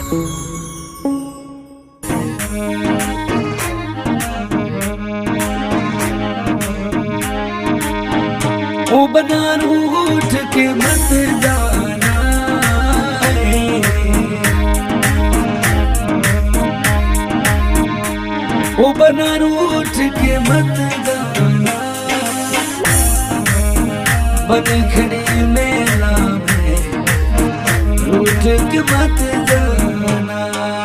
ओ बना रूठ के मत जाना ओ बना रूठ के मत जाना बन खड़ी मेला में रूठ के मत जाना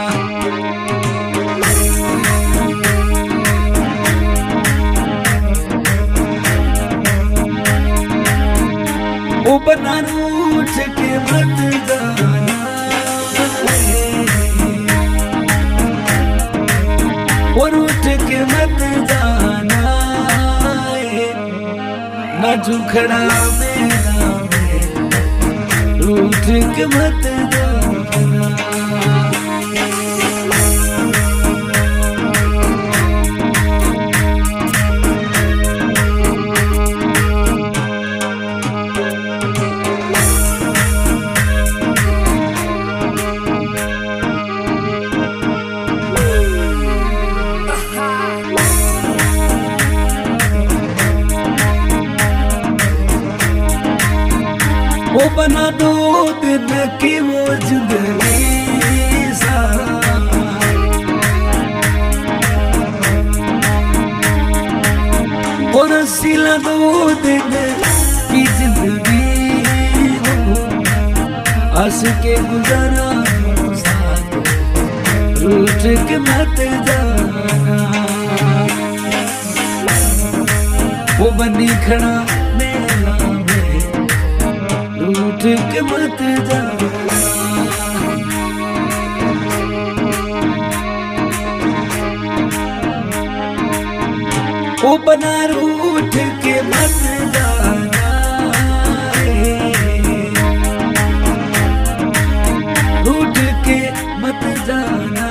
ओ बना रूठ के मत जाना वो रूठ के मत जाना ना झुखड़ा मेरा में रूठ के मत जाना वो बना दो दिन की वो जिंदगी सा और सिला दो दिन की जिंदगी हो हंस के गुजारा साथ रूठ के मत जाना वो बनी खड़ा मेला रूठ के मत जाना ओ बना रूठ के मत जाना रूठ के मत जाना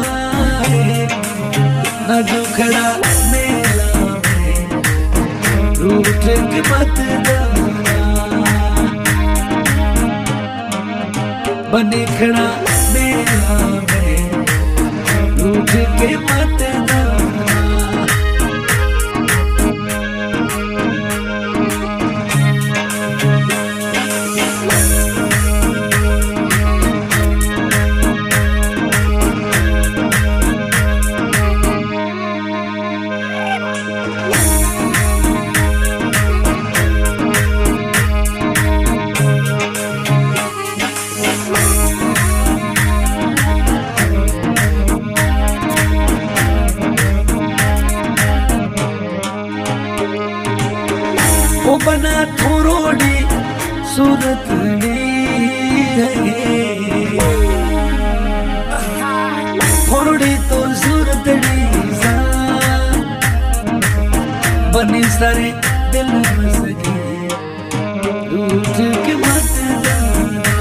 ना झुखड़ा मेला में रूठ के मत जाना बने खड़ा मेला में रूठ के मत जाना वो बना थोड़ी सूरत थोड़ी तो सूरत बनी सारे दिल में सजी रूठ के मत जाना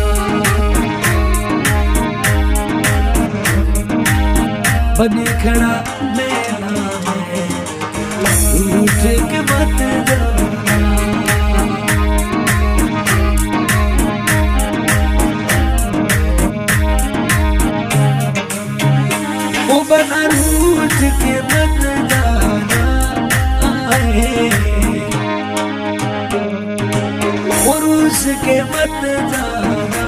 बनी खड़ा मेला में रूठ के मत जाना वो बना रूठ के मत जाना वो रूस के मत जाना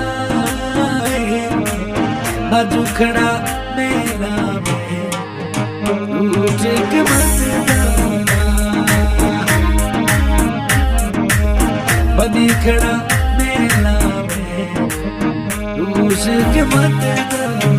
ना झुखड़ा मेरा में रूठ के मत जाना बनी खड़ा मेला में रूस के मत जाना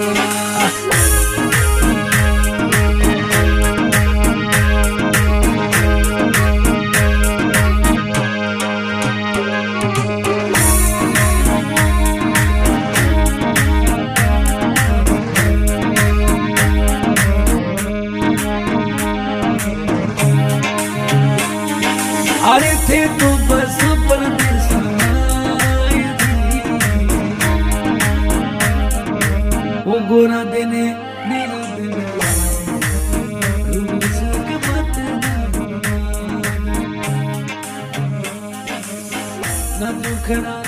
अरे थे तो बस परदेस वो गोरा देने नीला देने रूस के मत जाना ना दुखड़ा